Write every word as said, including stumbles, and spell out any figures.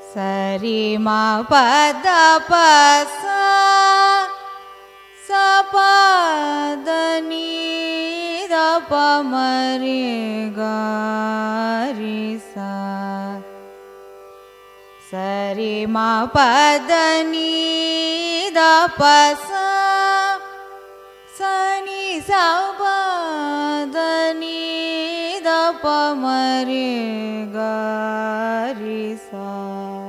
சரி மா பத பச சபத நீத பமரி காரி சா சரி மா பத நீத பச சனி சபத நீத பமரி காரி சா